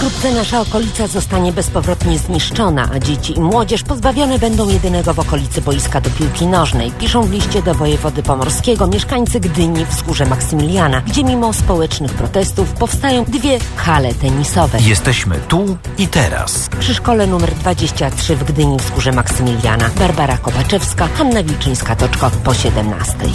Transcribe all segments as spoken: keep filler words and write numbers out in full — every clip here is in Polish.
Wkrótce nasza okolica zostanie bezpowrotnie zniszczona, a dzieci i młodzież pozbawione będą jedynego w okolicy boiska do piłki nożnej. Piszą w liście do wojewody pomorskiego mieszkańcy Gdyni, Wzgórze Maksymiliana, gdzie mimo społecznych protestów powstają dwie hale tenisowe. Jesteśmy tu i teraz. Przy szkole numer dwadzieścia trzy w Gdyni, Wzgórze Maksymiliana. Barbara Kopaczewska, Hanna Wilczyńska-Toczko po siedemnastej.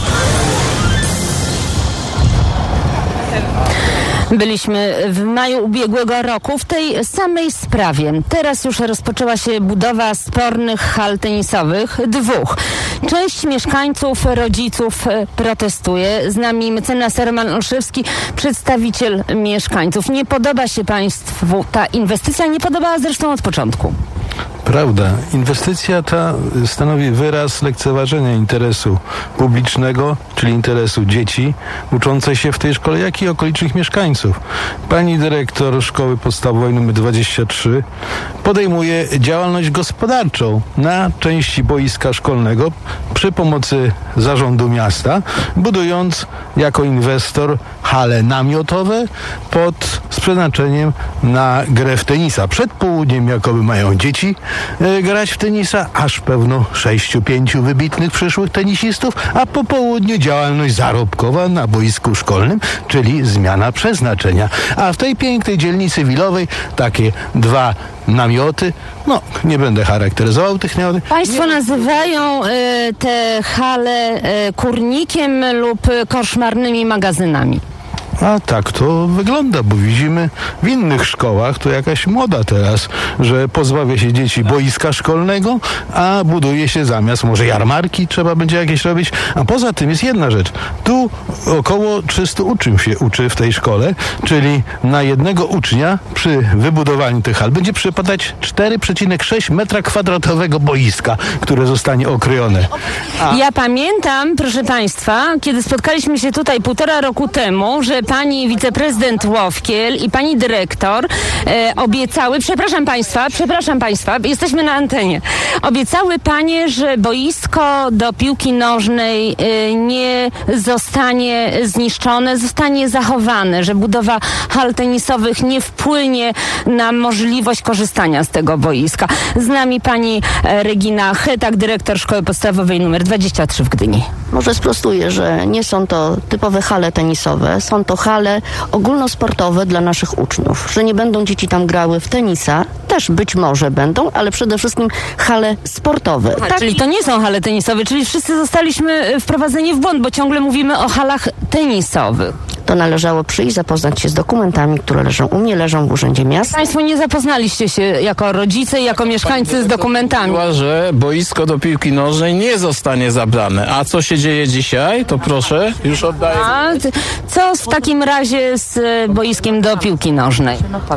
Byliśmy w maju ubiegłego roku w tej samej sprawie. Teraz już rozpoczęła się budowa spornych hal tenisowych, dwóch. Część mieszkańców, rodziców protestuje. Z nami mecenas Roman Olszewski, przedstawiciel mieszkańców. Nie podoba się państwu ta inwestycja, nie podobała zresztą od początku. Prawda. Inwestycja ta stanowi wyraz lekceważenia interesu publicznego, czyli interesu dzieci uczących się w tej szkole, jak i okolicznych mieszkańców. Pani dyrektor szkoły podstawowej nr dwadzieścia trzy podejmuje działalność gospodarczą na części boiska szkolnego przy pomocy zarządu miasta, budując jako inwestor hale namiotowe pod przeznaczeniem na grę w tenisa. Przed południem jakoby mają dzieci e, grać w tenisa, aż pewno sześciu, pięciu wybitnych przyszłych tenisistów, a po południu działalność zarobkowa na boisku szkolnym, czyli zmiana przeznaczenia. A w tej pięknej dzielnicy Wilowej takie dwa namioty, no nie będę charakteryzował tych namiotów. Państwo nie... nazywają y, te hale y, kurnikiem lub koszmarnymi magazynami. A tak to wygląda, bo widzimy w innych szkołach, to jakaś moda teraz, że pozbawia się dzieci boiska szkolnego, a buduje się zamiast może jarmarki, trzeba będzie jakieś robić. A poza tym jest jedna rzecz. Tu około trzystu uczniów się uczy w tej szkole, czyli na jednego ucznia przy wybudowaniu tych hal będzie przypadać cztery przecinek sześć metra kwadratowego boiska, które zostanie okrojone. A... Ja pamiętam, proszę państwa, kiedy spotkaliśmy się tutaj półtora roku temu, że pani wiceprezydent Łowkiel i pani dyrektor e, obiecały, przepraszam państwa, przepraszam państwa, jesteśmy na antenie, obiecały panie, że boisko do piłki nożnej e, nie zostanie zniszczone, zostanie zachowane, że budowa hal tenisowych nie wpłynie na możliwość korzystania z tego boiska. Z nami pani e, Regina Chytak, dyrektor szkoły podstawowej nr dwadzieścia trzy w Gdyni. Może sprostuję, że nie są to typowe hale tenisowe, są to hale ogólnosportowe dla naszych uczniów, że nie będą dzieci tam grały w tenisa, też być może będą, ale przede wszystkim hale sportowe. A, tak, czyli to nie są hale tenisowe, czyli wszyscy zostaliśmy wprowadzeni w błąd, bo ciągle mówimy o halach tenisowych. To należało przyjść, zapoznać się z dokumentami, które leżą u mnie, leżą w Urzędzie Miasta. Państwo nie zapoznaliście się jako rodzice i jako mieszkańcy z dokumentami. Mówiła, że boisko do piłki nożnej nie zostanie zabrane. A co się dzieje dzisiaj? To proszę, już oddaję. A co w takim razie z boiskiem do piłki nożnej?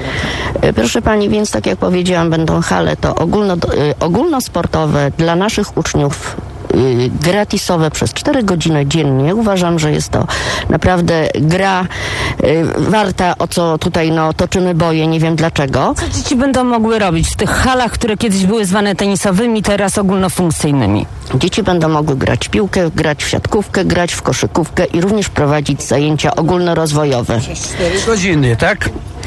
Proszę pani, więc tak jak powiedziałam, będą hale to ogólno, ogólnosportowe dla naszych uczniów, gratisowe przez cztery godziny dziennie. Uważam, że jest to naprawdę gra y, warta, o co tutaj no, toczymy boje, nie wiem dlaczego. Co dzieci będą mogły robić w tych halach, które kiedyś były zwane tenisowymi, teraz ogólnofunkcyjnymi? Dzieci będą mogły grać w piłkę, grać w siatkówkę, grać w koszykówkę i również prowadzić zajęcia ogólnorozwojowe. cztery godziny, tak?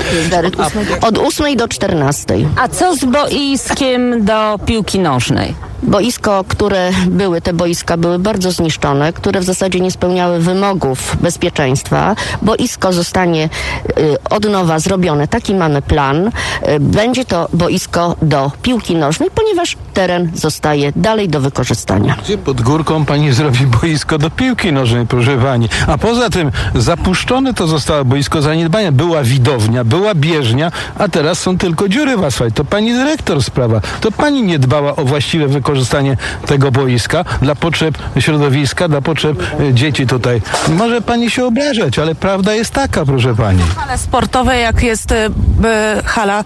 Od ósmej do czternastej. A co z boiskiem do piłki nożnej? Boisko, które były, te boiska były bardzo zniszczone, które w zasadzie nie spełniały wymogów bezpieczeństwa. Boisko zostanie y, od nowa zrobione, taki mamy plan. Y, będzie to boisko do piłki nożnej, ponieważ teren zostaje dalej do wykorzystania. Gdzie pod górką pani zrobi boisko do piłki nożnej, proszę pani? A poza tym zapuszczone to zostało boisko zaniedbania. Była widownia, była bieżnia, a teraz są tylko dziury w asfalcie. To pani dyrektor sprawa. To pani nie dbała o właściwe wykorzystanie tego boiska dla potrzeb środowiska, dla potrzeb e, dzieci tutaj. Może pani się obrażać, ale prawda jest taka, proszę pani. Hale sportowe, jak jest e, hala, e,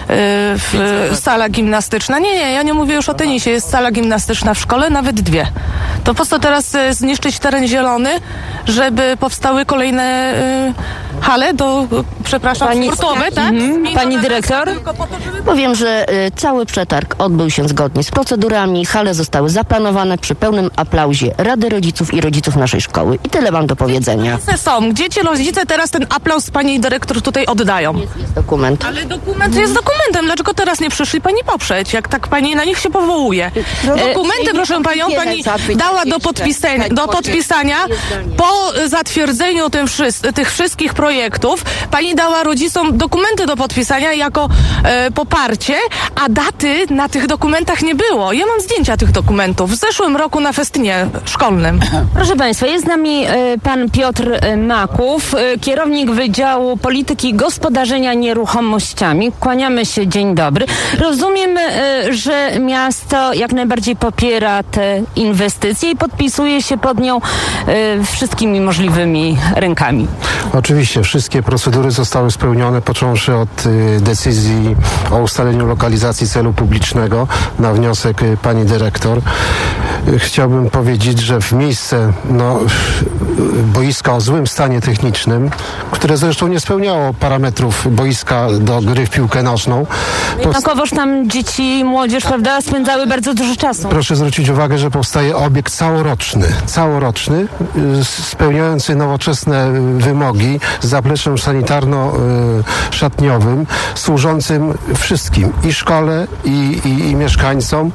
w, sala gimnastyczna. Nie, nie, ja nie mówię już o tenisie. Jest sala gimnastyczna w szkole, nawet dwie. To po co teraz e, zniszczyć teren zielony, żeby powstały kolejne hale do, przepraszam, Pani- sportowe, tak? Mhm. I Pani to na- dyrektor? tylko po to, żeby Powiem, że y, cały przetarg odbył się zgodnie z procedurami. Hale zostały zaplanowane przy pełnym aplauzie Rady Rodziców i rodziców naszej szkoły. I tyle mam do powiedzenia. są. Gdzie ci rodzice teraz ten aplauz pani dyrektor tutaj oddają? Jest dokument. Ale dokument jest dokumentem. Dlaczego teraz nie przyszli pani poprzeć, jak tak pani na nich się powołuje? Dokumenty, proszę panią, pani dała do podpisania, do podpisania po zatwierdzeniu tym wszys- tych wszystkich projektów. Pani dała rodzicom dokumenty do podpisania jako e, poparcie, a daty na tych dokumentach nie było. Ja mam zdjęcia tych dokumentów w zeszłym roku na festynie szkolnym. Proszę Państwa, jest z nami e, pan Piotr e, Maków, e, kierownik Wydziału Polityki Gospodarzenia Nieruchomościami. Kłaniamy się, dzień dobry. Rozumiem, e, że miasto jak najbardziej popiera te inwestycje i podpisuje się pod nią e, wszystkimi możliwymi rękami. Oczywiście, wszystkie procedury zostały spełnione, począwszy od y, decyzji o ustaleniu lokalizacji celu publicznego na wniosek y, pani dyrektor. Y, chciałbym powiedzieć, że w miejsce no, y, boiska o złym stanie technicznym, które zresztą nie spełniało parametrów boiska do gry w piłkę nożną. Jednakowoż tam dzieci i młodzież, prawda, spędzały bardzo dużo czasu. Proszę zwrócić uwagę, że powstaje obiekt całoroczny, całoroczny, y, spełniający nowoczesne y, wymogi z zapleczem sanitarno-szatniowym, służącym wszystkim, i szkole, i, i, i mieszkańcom.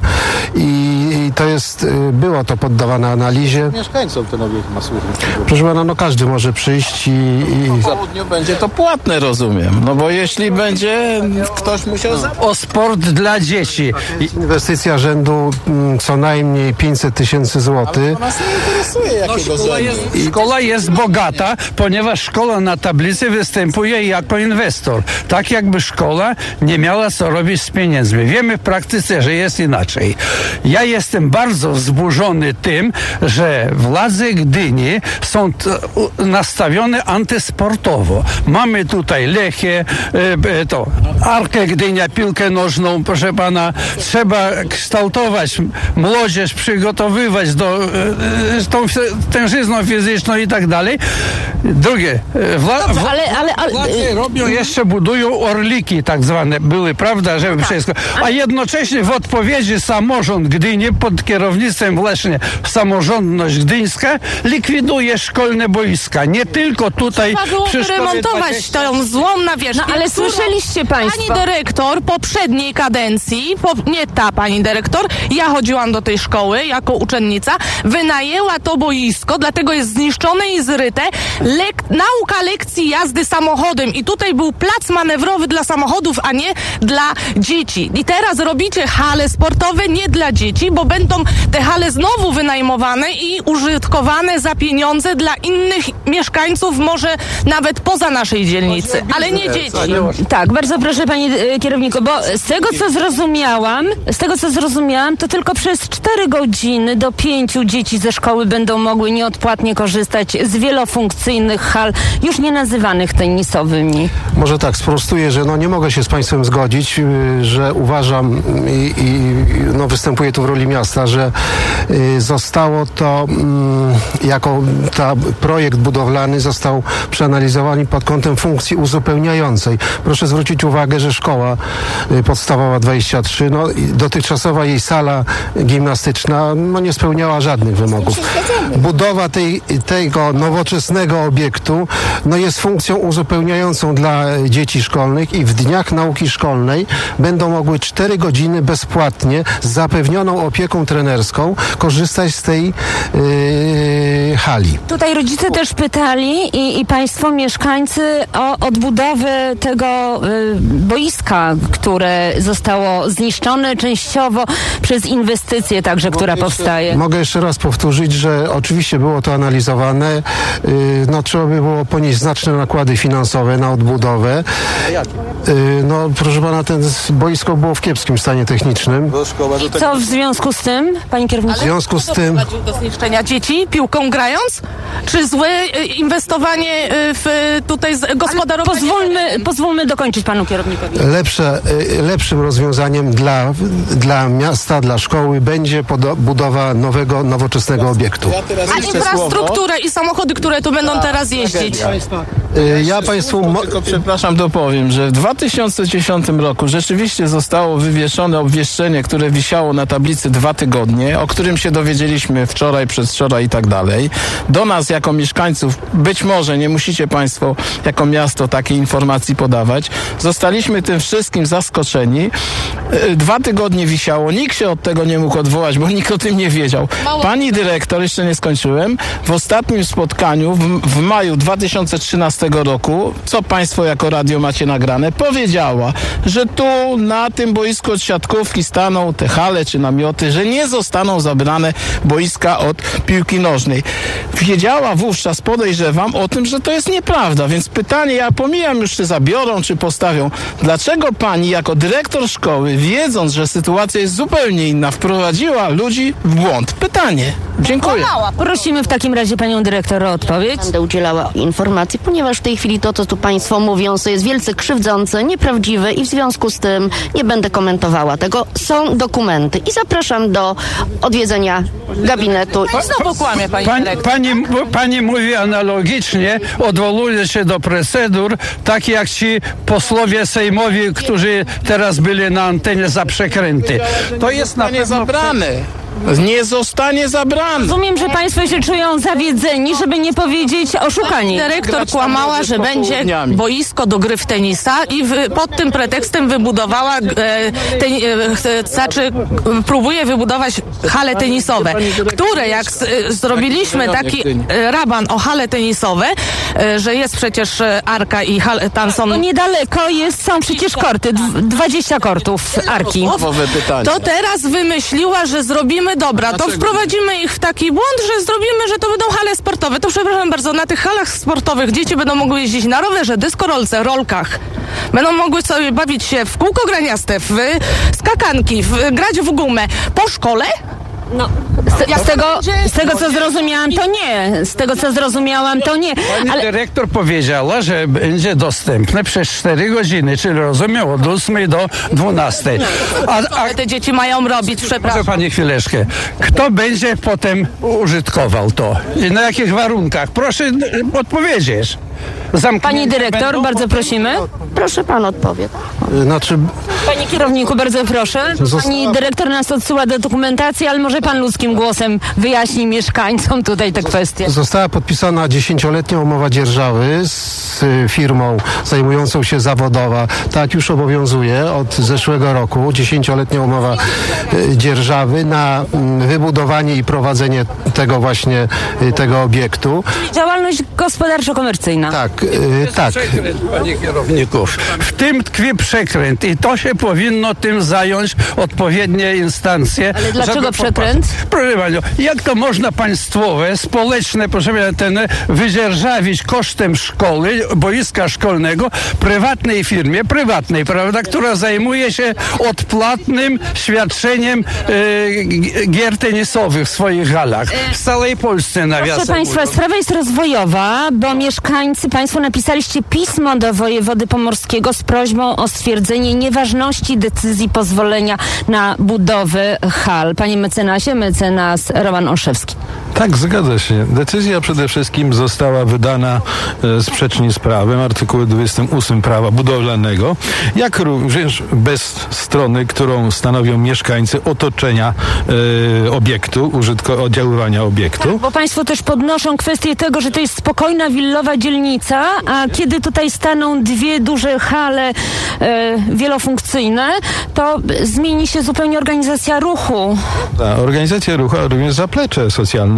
I, i to jest, y, było to poddawane analizie. Mieszkańcom ten obiekt ma służyć. Proszę pana, no każdy może przyjść i... i... W południu będzie to płatne, rozumiem. No bo jeśli będzie, ktoś musiał za... O sport dla dzieci. I Inwestycja rzędu mm, co najmniej pięćset tysięcy złotych. Nas nie interesuje, jakiego szkoła rzędu. jest, szkoła jest bogata, ponieważ szkoła na tablicy występuje jako inwestor. Tak jakby szkoła nie miała co robić z pieniędzmi. Wiemy w praktyce, że jest inaczej. Ja jestem bardzo wzburzony tym, że władze Gdyni są t- u- nastawione antysportowo. Mamy tutaj Lechię, e, to Arkę Gdynia, piłkę nożną, proszę pana. Trzeba kształtować młodzież, przygotowywać do e, e, tą f- tężyzną fizyczną i tak dalej. Drugie, e, wła- Dobrze, wła- ale, ale, ale Władze robią, jeszcze budują orliki tak zwane, były, prawda, żeby wszystko. A jednocześnie w odpowiedzi samorząd Gdyni pod kierownictwem właśnie samorządność gdyńska likwiduje szkolne boiska. Nie tylko tutaj Trzeba było przy szkole wyremontować dwadzieścia tą złą nawierzchnię. No, ale którą słyszeliście państwo. Pani dyrektor poprzedniej kadencji, po, nie ta pani dyrektor, ja chodziłam do tej szkoły jako uczennica, wynajęła to boisko, dlatego jest zniszczone i zryte. Lek, nauka lekcji jazdy samochodem i tutaj był plac manewrowy dla samochodów, a nie dla dzieci. I teraz robicie hale sportowe nie dla dzieci, bo będą te hale znowu wynajmowane i użytkowane za pieniądze dla innych mieszkańców, może nawet poza naszej dzielnicy, ale nie dzieci. Tak, bardzo proszę panie e, kierowniku, bo z tego co zrozumiałam, z tego co zrozumiałam, to tylko przez cztery godziny do pięciu dzieci ze szkoły będą mogły nieodpłatnie korzystać z wielofunkcyjnych hal, już nie nazywanych tenisowymi. Może tak, sprostuję, że no nie mogę się z państwem zgodzić, y, że uważam i, i no występuję tu w roli miasta, że y, zostało to mm, jako ta projekt budowlany został przeanalizowany pod kątem funkcji uzupełniającej. Proszę zwrócić uwagę, że szkoła y, podstawowa dwadzieścia trzy, no i dotychczasowa jej sala gimnastyczna no nie spełniała żadnych wymogów. Budowa tej, tego nowoczesnego obiektu no jest funkcją uzupełniającą dla dzieci szkolnych i w dniach nauki szkolnej będą mogły cztery godziny bezpłatnie z zapewnioną opieką trenerską korzystać z tej yy, hali. Tutaj rodzice też pytali i, i państwo mieszkańcy o odbudowę tego y, boiska, które zostało zniszczone częściowo przez inwestycję także, która Mogę powstaje. Jeszcze, mogę jeszcze raz powtórzyć, że oczywiście było to analizowane. Yy, no trzeba by było ponieść znaczne nakłady finansowe na odbudowę. Yy, no proszę pana, ten boisko było w kiepskim stanie technicznym. Co w związku z tym, panie kierowniku? W związku z tym... Prowadził do zniszczenia dzieci piłką grając? Czy złe y, inwestowanie y, w y, tutaj z- gospodarowanie? Pozwólmy, pozwólmy dokończyć panu kierownikowi. Lepsze, y, lepszym rozwiązaniem dla, dla miasta, dla szkoły będzie podo- budowa nowego, nowoczesnego obiektu. Ja teraz A jeszcze infrastrukturę i samochody, które tu będą teraz jeździć? Y, Ja Państwu... Mo- Tylko przepraszam, dopowiem, że w dwa tysiące dziesiątym roku rzeczywiście zostało wywieszone obwieszczenie, które wisiało na tablicy dwa tygodnie, o którym się dowiedzieliśmy wczoraj, przedwczoraj i tak dalej. Do nas jako mieszkańców, być może nie musicie Państwo jako miasto takiej informacji podawać. Zostaliśmy tym wszystkim zaskoczeni. E, Dwa tygodnie wisiało, nikt się od tego nie mógł odwołać, bo nikt o tym nie wiedział. Pani dyrektor, jeszcze nie skończyłem, w ostatnim spotkaniu w, w maju dwa tysiące trzynastego roku, co Państwo jako radio macie nagrane, powiedziała, że tu na tym boisku od siatkówki staną te hale czy namioty, że nie zostaną zabrane boiska od piłki nożnej. Wiedziała wówczas, podejrzewam, o tym, że to jest nieprawda, więc pytanie, ja pomijam już, czy zabiorą, czy postawią. Dlaczego pani jako dyrektor szkoły, wiedząc, że sytuacja jest zupełnie inna, wprowadziła ludzi w błąd? Pytanie. Dziękuję. Prosimy w takim razie panią dyrektor o odpowiedź. Będę udzielała informacji, ponieważ w tej chwili to, co tu Państwo mówią, to jest wielce krzywdzące, nieprawdziwe i w związku z tym nie będę komentowała tego. Są dokumenty i zapraszam do odwiedzenia gabinetu. Znowu kłamie pani Pani, dyrektor. pani, pani mówi analogicznie, odwołuje się do procedur, tak jak ci posłowie sejmowi, którzy teraz byli na antenie za przekręty. To jest na Nie pewno... zabrane. Nie zostanie zabrane. Rozumiem, że państwo się czują zawiedzeni, żeby nie powiedzieć oszukani. Dyrektor kłamała, że będzie boisko do gry w tenisa i w, pod tym pretekstem wybudowała, e, ten, e, znaczy e, próbuje wybudować hale tenisowe, które jak z, e, zrobiliśmy taki e, raban o hale tenisowe, e, że jest przecież e, Arka i hal, tam są... No niedaleko jest, są przecież korty, dw- dwadzieścia kortów Arki. Nowe pytanie. To teraz wymyśliła, że zrobimy dobra, to wprowadzimy ich w taki błąd, że zrobimy, że to będą hale sportowe. To przepraszam bardzo, na tych halach sportowych dzieci będą mogły jeździć na rowerze, dyskorolce, rolkach. Będą mogły sobie bawić się w kółko graniaste, w skakanki, w, grać w gumę. Po szkole? No, z, z, tego, z tego, co zrozumiałam, to nie. Z tego, co zrozumiałam, to nie. Pani Ale dyrektor powiedziała, że będzie dostępne przez cztery godziny, czyli rozumiem od ósmej do dwunastej. A, a Ale te dzieci mają robić, Proszę przepraszam. pani chwileczkę. Kto będzie potem użytkował to? I na jakich warunkach? Proszę n- odpowiedzieć. Zamknięte pani dyrektor, będą? bardzo prosimy. Proszę Pan odpowie. y, Znaczy, Panie kierowniku, bardzo proszę. Pani dyrektor nas odsyła do dokumentacji, ale może pan ludzkim głosem wyjaśni mieszkańcom tutaj te kwestie. została podpisana dziesięcioletnia umowa dzierżawy z y, firmą zajmującą się zawodowa. Tak już obowiązuje od zeszłego roku. Dziesięcioletnia umowa y, dzierżawy na mm, wybudowanie i prowadzenie tego właśnie, y, tego obiektu. Działalność gospodarczo-komercyjna. Tak, y, tak. Przekręt, panie kierowników. W tym tkwi przekręt i to się powinno tym zająć odpowiednie instancje. Ale dlaczego żeby przekręt? popatrzeć. Proszę panią, jak to można państwowe, społeczne, proszę pana, ten wydzierżawić kosztem szkoły, boiska szkolnego, prywatnej firmie, prywatnej, prawda, która zajmuje się odpłatnym świadczeniem e, g- gier tenisowych w swoich halach. W całej Polsce nawiasem Proszę państwa, mówiąc. sprawa jest rozwojowa, bo mieszkańcy, państwo napisaliście pismo do wojewody pomorskiego z prośbą o stwierdzenie nieważności decyzji pozwolenia na budowę hal. Panie mecenasie, mecenas Roman Olszewski. Tak, zgadza się. Decyzja przede wszystkim została wydana e, sprzecznie z prawem, artykułem dwudziestym ósmym prawa budowlanego, jak również bez strony, którą stanowią mieszkańcy otoczenia e, obiektu, użytko, oddziaływania obiektu. Bo państwo też podnoszą kwestię tego, że to jest spokojna, willowa dzielnica, a kiedy tutaj staną dwie duże hale e, wielofunkcyjne, to zmieni się zupełnie organizacja ruchu. Ta organizacja ruchu, a również zaplecze socjalne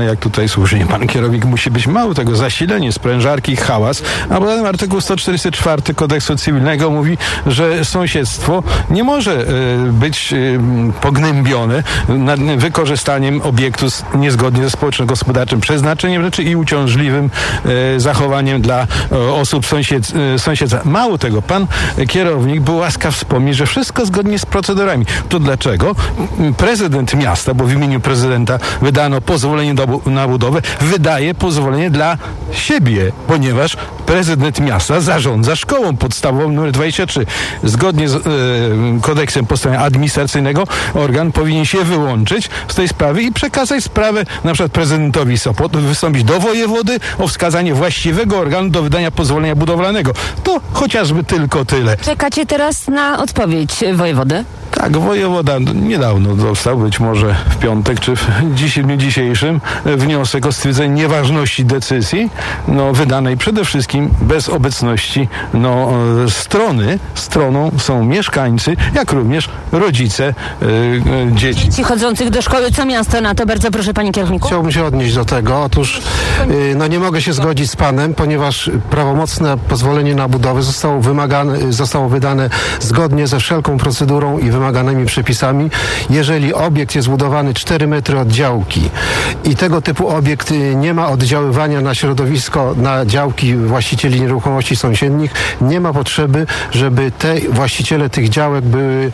wybudowane, jak tutaj słusznie pan kierownik musi być, mało tego, zasilenie, sprężarki, hałas, a potem artykuł sto czterdzieści cztery kodeksu cywilnego mówi, że sąsiedztwo nie może y, być y, pognębione nad wykorzystaniem obiektu z, niezgodnie ze społeczno-gospodarczym przeznaczeniem rzeczy i uciążliwym y, zachowaniem dla y, osób sąsied, y, sąsiedza. Mało tego, pan kierownik był łaskaw wspomnieć, że wszystko zgodnie z procedurami. To dlaczego prezydent miasta, bo w imieniu prezydenta wydano pozwolenie do, na budowę, wydaje pozwolenie dla siebie, ponieważ prezydent miasta zarządza szkołą podstawową numer dwadzieścia trzy. Zgodnie z e, kodeksem postępowania administracyjnego organ powinien się wyłączyć z tej sprawy i przekazać sprawę na przykład prezydentowi Sopotu, wystąpić do wojewody o wskazanie właściwego organu do wydania pozwolenia budowlanego. To chociażby tylko tyle. Czekacie teraz na odpowiedź wojewody? Tak, wojewoda niedawno dostał, być może w piątek czy w dziś, dniu dzisiejszym, wniosek o stwierdzenie nieważności decyzji, no, wydanej przede wszystkim bez obecności no, strony. Stroną są mieszkańcy, jak również rodzice y, y, dzieci. Dzieci chodzących do szkoły. Co miasto na to? Bardzo proszę, panie kierowniku. Chciałbym się odnieść do tego. Otóż y, no, nie mogę się zgodzić z panem, ponieważ prawomocne pozwolenie na budowę zostało, wymagane, zostało wydane zgodnie ze wszelką procedurą i wymaganymi przepisami. Jeżeli obiekt jest budowany cztery metry od działki i tego typu obiekt nie ma oddziaływania na środowisko, na działki właścicieli nieruchomości sąsiednich, nie ma potrzeby, żeby te właściciele tych działek były,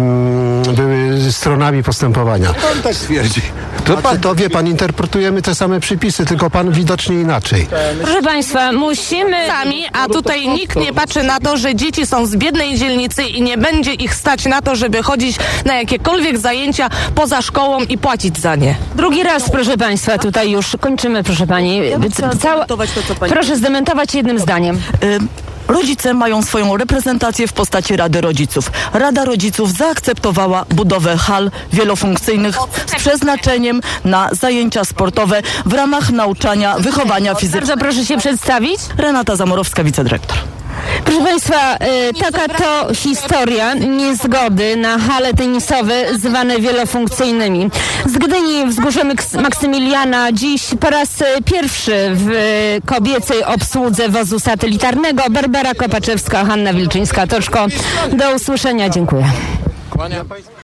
mm, były stronami postępowania. Pan tak twierdzi. To, pan, to wie pan, interpretujemy te same przepisy, tylko pan widocznie inaczej. Proszę państwa, musimy... Sami, a tutaj nikt nie patrzy na to, że dzieci są z biednej dzielnicy i nie będzie ich stać na to, żeby chodzić na jakiekolwiek zajęcia poza szkołą i płacić za nie. Drugi raz, proszę państwa, tutaj już kończymy, proszę pani. Ja bym chciała zdementować to, co pani... Proszę zdementować jednym zdaniem. Y Rodzice mają swoją reprezentację w postaci Rady Rodziców. Rada Rodziców zaakceptowała budowę hal wielofunkcyjnych z przeznaczeniem na zajęcia sportowe w ramach nauczania wychowania fizycznego. Bardzo proszę się przedstawić. Renata Zamorowska, wicedyrektor. Proszę państwa, y, taka to historia niezgody na hale tenisowe zwane wielofunkcyjnymi. Z Gdyni wzgórze Maksymiliana dziś po raz pierwszy w kobiecej obsłudze wozu satelitarnego. Barbara Kopaczewska, Hanna Wilczyńska-Toczko. Do usłyszenia, dziękuję.